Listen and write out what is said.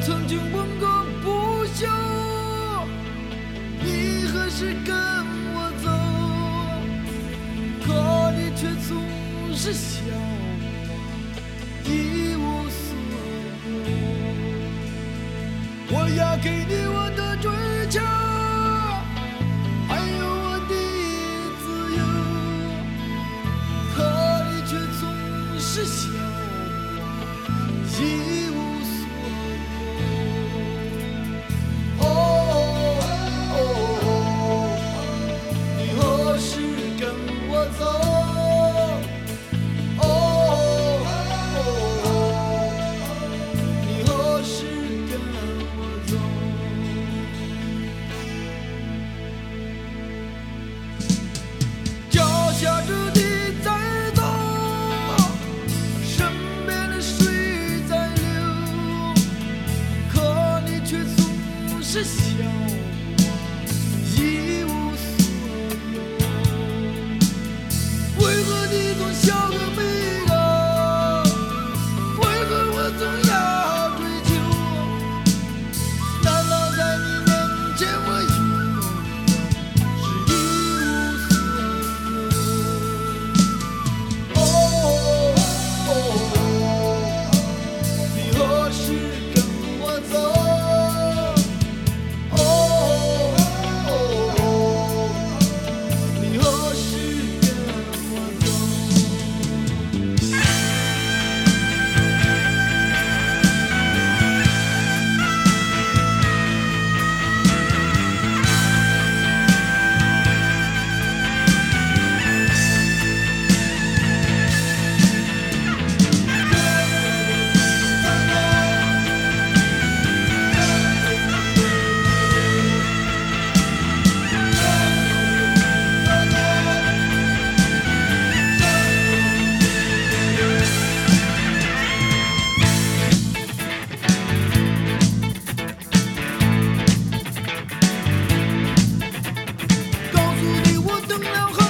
曾经问个不休，你何时跟我走？可你却总是笑我一无所有。我要给你我的追求，还有我的自由，可你却总是笑我一无所有。你何时跟我走？你何时跟我走？脚下着地在动，身边的水在流，可你却总是笑我一无所有。为何你总笑个没个？为何我总要追求？难道在你面前我永远是一无所有？你何时跟我走？你何时跟我走？告诉你我等了很